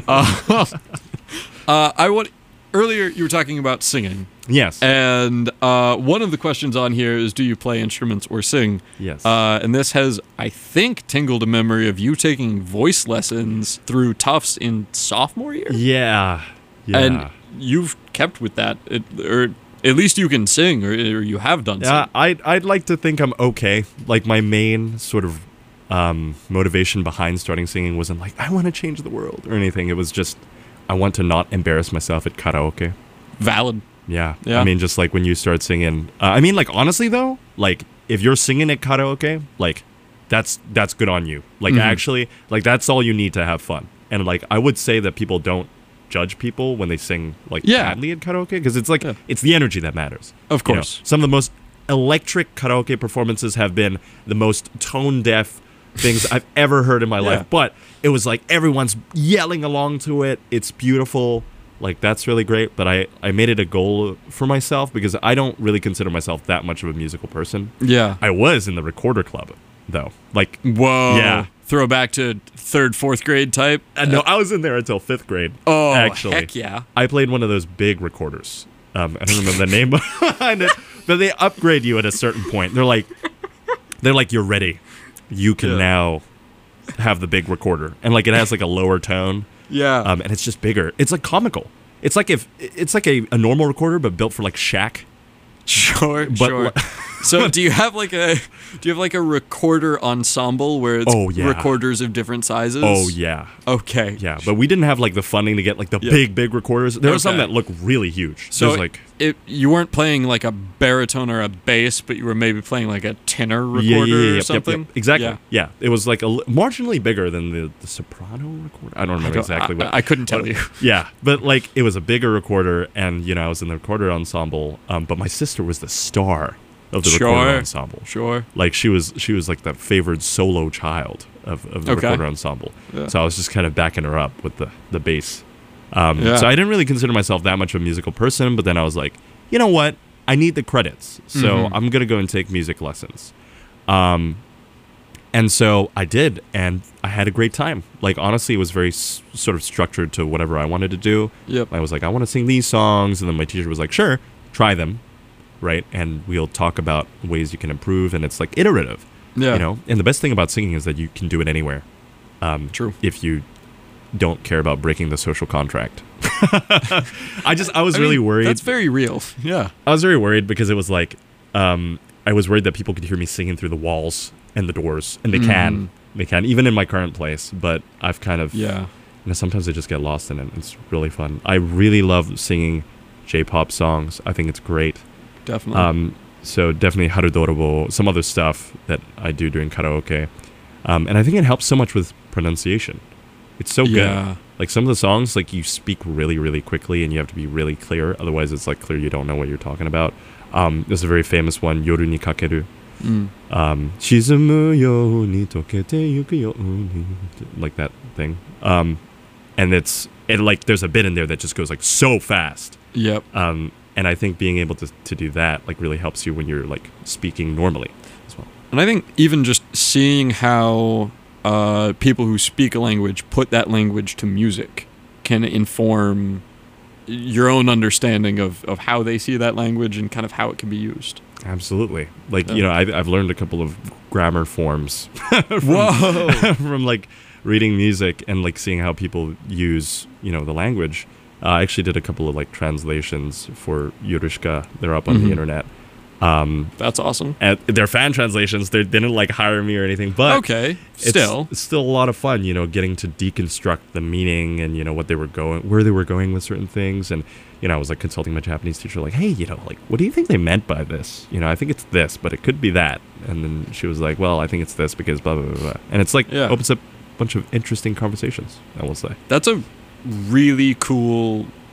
I want. Earlier, you were talking about singing, Yes. and one of the questions on here is, do you play instruments or sing? Yes. And this has, I think, tingled a memory of you taking voice lessons through Tufts in sophomore year. yeah. Yeah. And you've kept with that, or at least you can sing, or you have done. Yeah, Sing. I'd like to think I'm okay. Like my main sort of motivation behind starting singing wasn't like I want to change the world or anything. It was just I want to not embarrass myself at karaoke. Valid. Yeah. Yeah. I mean, just like when you start singing. I mean, like honestly though, like if you're singing at karaoke, like that's good on you. Like actually, like that's all you need to have fun. And like I would say that people don't judge people when they sing like Yeah. badly at karaoke because it's like Yeah. it's the energy that matters. Of You know, course. some of the most electric karaoke performances have been the most tone deaf things I've ever heard in my Yeah. life. But it was like everyone's yelling along to it. It's beautiful. Like that's really great. But I made it a goal for myself because I don't really consider myself that much of a musical person. Yeah. I was in the recorder club though. Like Whoa. Yeah. Throwback to 3rd, 4th grade type. no, I was in there until 5th grade. Oh, actually. heck yeah. I played one of those big recorders. I don't remember the name behind it, but they upgrade you at a certain point. They're like, you're ready. You can Yeah. now have the big recorder, and like it has like a lower tone, Yeah. and it's just bigger. It's like comical. It's like it's like a normal recorder, but built for like Shaq. Sure, But sure. So do you have like a recorder ensemble where it's Oh, yeah. recorders of different sizes? Oh yeah, Okay. yeah. But we didn't have like the funding to get like the Yeah. big recorders. There were some Okay. that look really huge. So There's like you weren't playing like a baritone or a bass, but you were maybe playing like a tenor recorder or yep, something. exactly. Yeah. Yeah, it was like marginally bigger than the soprano recorder. I don't remember exactly what. I couldn't tell you. Yeah, but like it was a bigger recorder, and you know I was in the recorder ensemble. But my sister was the star of the recorder Sure. ensemble. Sure. Like she was like the favored solo child of the Okay. recorder ensemble. Yeah. So I was just kind of backing her up with the bass. Yeah. So I didn't really consider myself that much of a musical person, but then I was like, you know what? I need the credits, so Mhm. I'm gonna go and take music lessons. And so I did, and I had a great time. Like honestly, it was very sort of structured to whatever I wanted to do. Yep. I was like, I want to sing these songs, and then my teacher was like, sure, try them, right? And we'll talk about ways you can improve, and it's like iterative, Yeah. you know. And the best thing about singing is that you can do it anywhere. True. If you don't care about breaking the social contract. I was really worried. That's very real. Yeah. I was very worried because it was like, I was worried that people could hear me singing through the walls and the doors, and they can, even in my current place. But I've kind of, Yeah. you know, sometimes I just get lost in it. It's really fun. I really love singing J-pop songs. I think it's great. Definitely. So definitely Harudorobo, some other stuff that I do during karaoke, and I think it helps so much with pronunciation. It's so good. Yeah. Like some of the songs, like you speak really, really quickly, and you have to be really clear. Otherwise, it's like clear you don't know what you're talking about. There's a very famous one, Yoru ni kakeru. Shizumu yo ni tokete yuku yo ni, like that thing. And like there's a bit in there that just goes like so fast. Yep. And I think being able to do that like really helps you when you're like speaking normally as well. And I think even just seeing how people who speak a language put that language to music can inform your own understanding of how they see that language and kind of how it can be used. Absolutely. Like, Yeah. you know, I've learned a couple of grammar forms Whoa! from like reading music and like seeing how people use, you know, the language. I actually did a couple of like translations for Yorushka. They're up on the internet. That's awesome. And they're fan translations. They didn't like hire me or anything, but Okay, it's still a lot of fun, you know, getting to deconstruct the meaning and, you know, where they were going with certain things. And, you know, I was like consulting my Japanese teacher, like, hey, you know, like, what do you think they meant by this? You know, I think it's this, but it could be that. And then she was like, well, I think it's this because blah, blah, blah, blah. And it's like, Yeah. opens up a bunch of interesting conversations, I will say. That's a really cool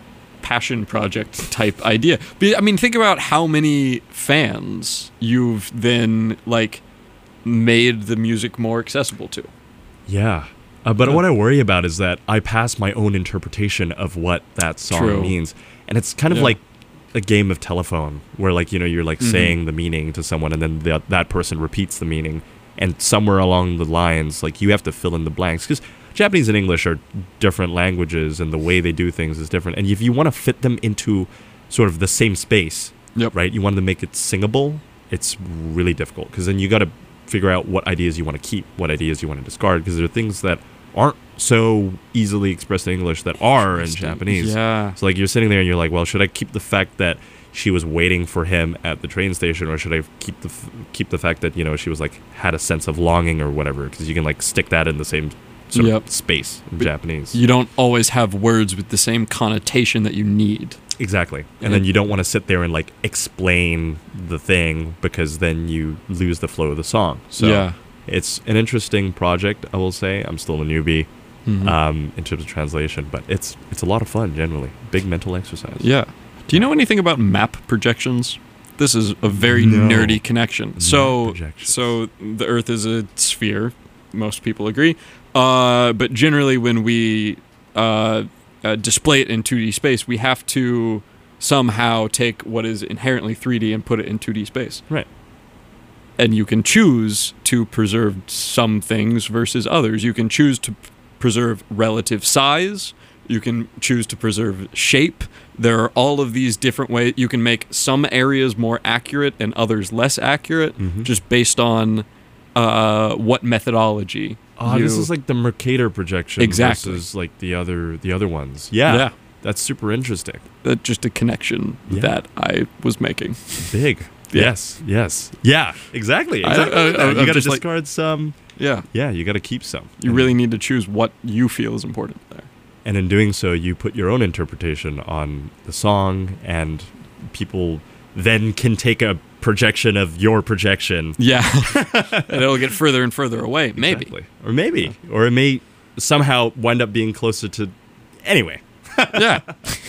passion project type idea. But, I mean, think about how many fans you've then like made the music more accessible to. Yeah. But what I worry about is that I pass my own interpretation of what that song True. means. And it's kind of Yeah. like a game of telephone where, like, you know, you're like saying the meaning to someone and then that person repeats the meaning. And somewhere along the lines, like, you have to fill in the blanks. Because Japanese and English are different languages and the way they do things is different. And if you want to fit them into sort of the same space, Yep. right, you want to make it singable, it's really difficult. Because then you got to figure out what ideas you want to keep, what ideas you want to discard. Because there are things that aren't so easily expressed in English that are in Japanese. Yeah. So, like, you're sitting there and you're like, well, should I keep the fact that she was waiting for him at the train station, or should I keep the fact that, you know, she was like had a sense of longing or whatever? Because you can like stick that in the same sort Yep. of space in Japanese. You don't always have words with the same connotation that you need. Exactly. And then you don't want to sit there and like explain the thing because then you lose the flow of the song. So Yeah. it's an interesting project, I will say. I'm still a newbie Mm-hmm. in terms of translation, but it's a lot of fun generally. Big mental exercise. Yeah. Do you know anything about map projections? This is a very No. nerdy connection. So projections. the Earth is a sphere. Most people agree. But generally, when we display it in 2D space, we have to somehow take what is inherently 3D and put it in 2D space. Right. And you can choose to preserve some things versus others. You can choose to preserve relative size. You can choose to preserve shape. There are all of these different ways. You can make some areas more accurate and others less accurate, just based on what methodology. This is like the Mercator projection Exactly. versus like the other ones. Yeah. Yeah. That's super interesting. Just a connection Yeah. that I was making. Big. Yeah. Yes. Yeah. Exactly. I- Exactly. I- you got to just like- discard some. Yeah. Yeah. You got to keep some. You And- really need to choose what you feel is important there. And in doing so, you put your own interpretation on the song, and people then can take a projection of your projection. Yeah. And it'll get further and further away. Maybe. Exactly. Or it may somehow wind up being closer to. Anyway, Yeah.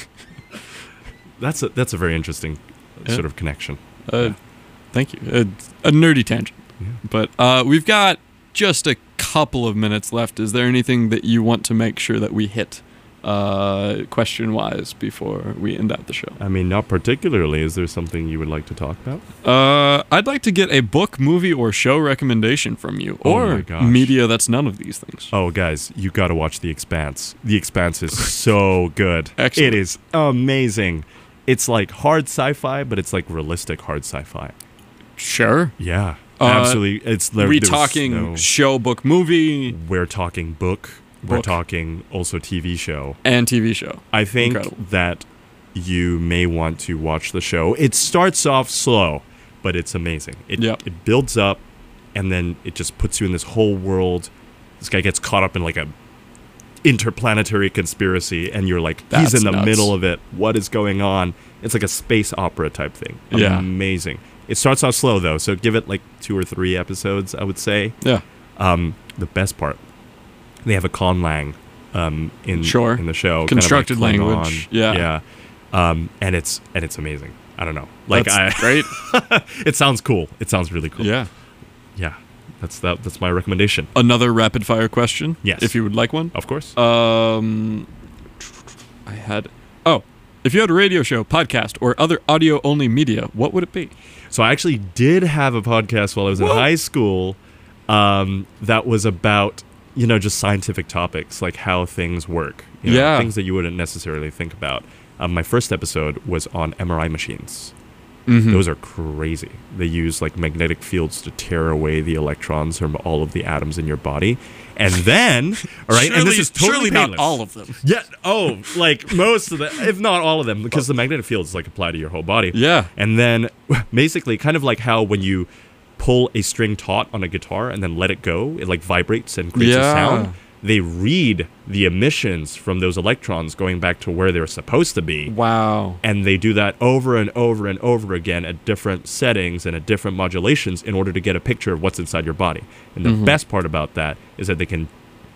that's a very interesting sort of connection. Thank you. A nerdy tangent. But we've got just a couple of minutes left. Is there anything that you want to make sure that we hit question-wise before we end out the show? I mean, not particularly. Is there something you would like to talk about? I'd like to get a book, movie, or show recommendation from you, Oh my or gosh. media that's none of these things. Oh, guys, you got to watch The Expanse. The Expanse is so good. Excellent. It is amazing. It's like hard sci-fi, but it's like realistic hard sci-fi. Sure. Yeah, absolutely. It's we there's talking no- show, book, movie, We're talking book. We're Book. talking also TV show. and TV show. I think Incredible. that you may want to watch the show. It starts off slow, but it's amazing. It builds up, and then it just puts you in this whole world. This guy gets caught up in like a interplanetary conspiracy, and you're like, he's That's in the nuts. middle of it. What is going on? It's like a space opera type thing. Yeah. Amazing. It starts off slow though, so give it like 2 or 3 episodes, I would say. Yeah. The best part, they have a conlang in Sure. in the show, Constructed kind of like language. Klingon. Yeah. And it's amazing. I don't know, like That's great. it sounds cool. It sounds really cool. Yeah. Yeah. That's my recommendation. Another rapid fire question. Yes. If you would like one. Of course. If you had a radio show, podcast, or other audio only media, what would it be? So I actually did have a podcast while I was in high school that was about, just scientific topics, like how things work. Yeah. Things that you wouldn't necessarily think about. My first episode was on MRI machines. Mm-hmm. Those are crazy. They use like magnetic fields to tear away the electrons from all of the atoms in your body. And then, all right, and this is totally surely not painless. all of them. Yeah. Oh, like most of them, if not all of them, because the magnetic fields like apply to your whole body. Yeah. And then basically kind of like how when you pull a string taut on a guitar and then let it go, it like vibrates and creates a sound. They read the emissions from those electrons going back to where they're supposed to be. Wow. And they do that over and over and over again at different settings and at different modulations in order to get a picture of what's inside your body. And the best part about that is that they can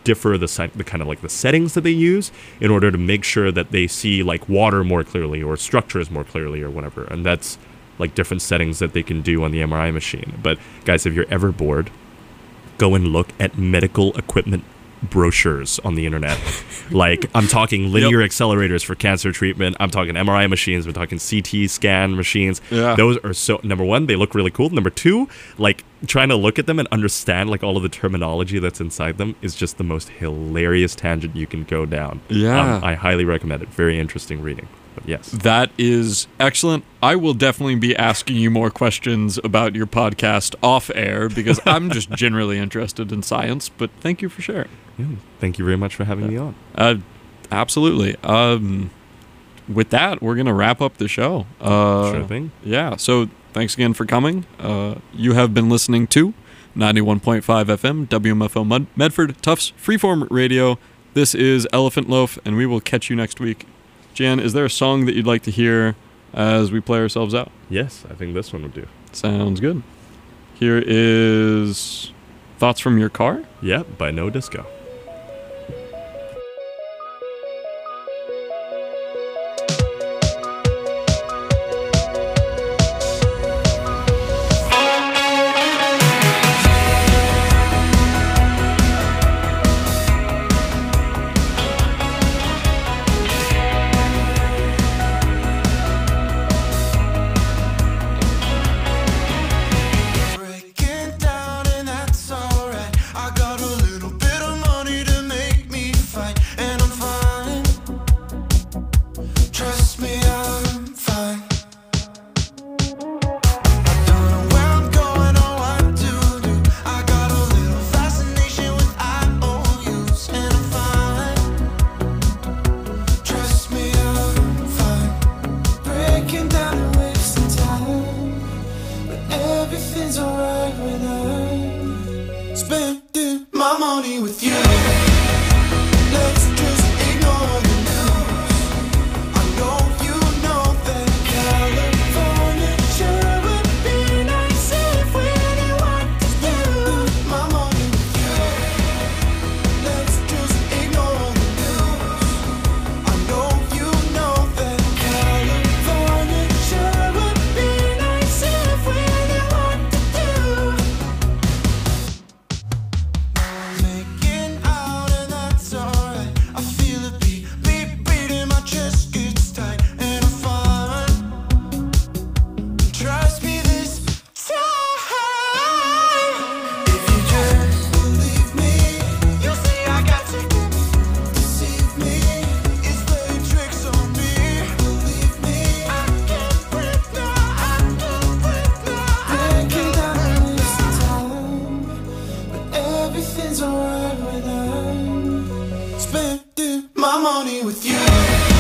differ the kind of like the settings that they use in order to make sure that they see like water more clearly or structures more clearly or whatever. And that's like different settings that they can do on the MRI machine. But guys, if you're ever bored, go and look at medical equipment brochures on the internet. Like, I'm talking linear accelerators for cancer treatment. I'm talking MRI machines. We're talking CT scan machines. Yeah. Those are so, number one, they look really cool. Number two, like, trying to look at them and understand like all of the terminology that's inside them is just the most hilarious tangent you can go down. Yeah. I highly recommend it. Very interesting reading. But yes. That is excellent. I will definitely be asking you more questions about your podcast off air because I'm just generally interested in science, but thank you for sharing. Yeah, thank you very much for having me on. Absolutely. With that, we're going to wrap up the show. Sure thing. Yeah, so thanks again for coming. You have been listening to 91.5 FM, WMFO Medford, Tufts Freeform Radio. This is Elephant Loaf, and we will catch you next week. Jan, is there a song that you'd like to hear as we play ourselves out? Yes, I think this one would do. Sounds good. Here is Thoughts from Your Car. Yeah, by No Disco. Breaking down and that's alright. I got a little bit of money to make me fight, and I'm fine. Trust me, I'm fine. I don't know where I'm going or what to do. I got a little fascination with IOUs, and I'm fine. Trust me, I'm fine. Breaking down and wasting time, but everything's alright when I'm spending my money with you. Let's just ignore the news. I know you know that California sure would be nice if we knew what to do. My money with you. Let's just ignore the news. I know you know that California sure would be nice if we knew what to do. Making out and that's alright. I feel a beat beating, my chest gets tight, and I'm fine. Trust me this time. If you just believe me, you'll see I got to deceive me. It's playing tricks on me. Believe me, I can't breathe now. I can't breathe now. Breaking down and wasting time, but everything's alright when I'm spending my money with you.